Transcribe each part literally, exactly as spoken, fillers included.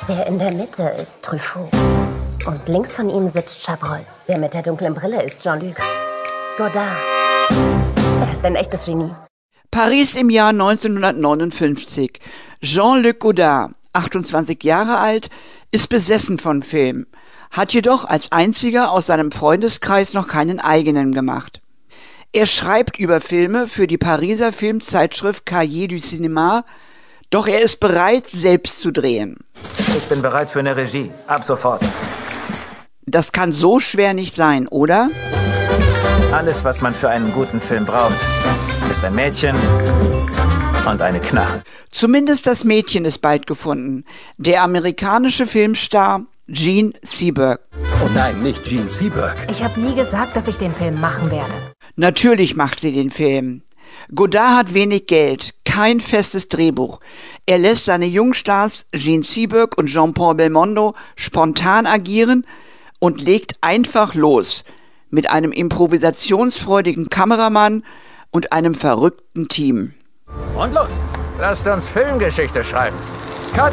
Der in der Mitte ist Truffaut. Und links von ihm sitzt Chabrol. Der mit der dunklen Brille ist Jean-Luc Godard. Er ist ein echtes Genie. Paris im Jahr neunzehnhundertneunundfünfzig. Jean-Luc Godard, achtundzwanzig Jahre alt, ist besessen von Film, hat jedoch als einziger aus seinem Freundeskreis noch keinen eigenen gemacht. Er schreibt über Filme für die Pariser Filmzeitschrift Cahiers du Cinéma, doch er ist bereit, selbst zu drehen. Ich bin bereit für eine Regie, ab sofort. Das kann so schwer nicht sein, oder? Alles, was man für einen guten Film braucht, ist ein Mädchen und eine Knarre. Zumindest das Mädchen ist bald gefunden. Der amerikanische Filmstar Jean Seberg. Oh nein, nicht Jean Seberg. Ich habe nie gesagt, dass ich den Film machen werde. Natürlich macht sie den Film. Godard hat wenig Geld, kein festes Drehbuch. Er lässt seine Jungstars Jean Seberg und Jean-Paul Belmondo spontan agieren und legt einfach los mit einem improvisationsfreudigen Kameramann und einem verrückten Team. Und los, lasst uns Filmgeschichte schreiben. Cut!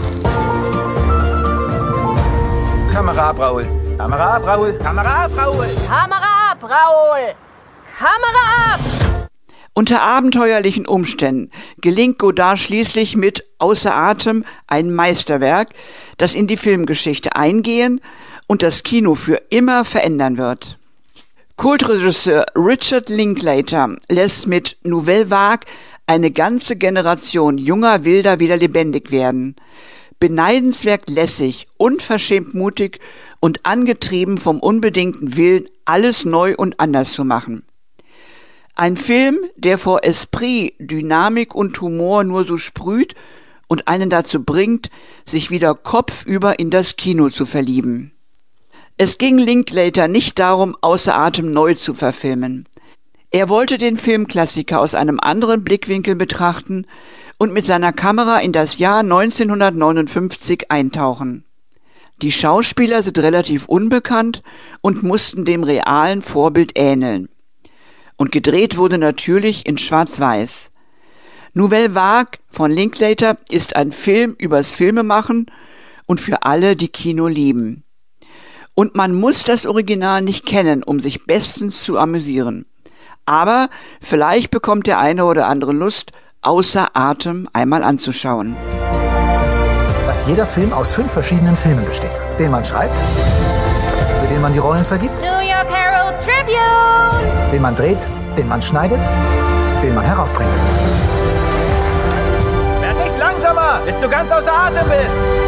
Kamera ab, Raoul. Kamera ab, Raoul. Kamera ab, Raoul. Kamera ab, Raoul. Kamera ab! Unter abenteuerlichen Umständen gelingt Godard schließlich mit Außer Atem ein Meisterwerk, das in die Filmgeschichte eingehen und das Kino für immer verändern wird. Kultregisseur Richard Linklater lässt mit Nouvelle Vague eine ganze Generation junger Wilder wieder lebendig werden. Beneidenswert lässig, unverschämt mutig und angetrieben vom unbedingten Willen, alles neu und anders zu machen. Ein Film, der vor Esprit, Dynamik und Humor nur so sprüht und einen dazu bringt, sich wieder kopfüber in das Kino zu verlieben. Es ging Linklater nicht darum, Außer Atem neu zu verfilmen. Er wollte den Filmklassiker aus einem anderen Blickwinkel betrachten und mit seiner Kamera in das Jahr neunzehnhundertneunundfünfzig eintauchen. Die Schauspieler sind relativ unbekannt und mussten dem realen Vorbild ähneln. Und gedreht wurde natürlich in Schwarz-Weiß. Nouvelle Vague von Linklater ist ein Film übers Filmemachen und für alle, die Kino lieben. Und man muss das Original nicht kennen, um sich bestens zu amüsieren. Aber vielleicht bekommt der eine oder andere Lust, Außer Atem einmal anzuschauen. Dass jeder Film aus fünf verschiedenen Filmen besteht, den man schreibt, für den man die Rollen vergibt, New York Herald Tribune! den man dreht, den man schneidet, den man herausbringt. Werd nicht langsamer, bis du ganz außer Atem bist.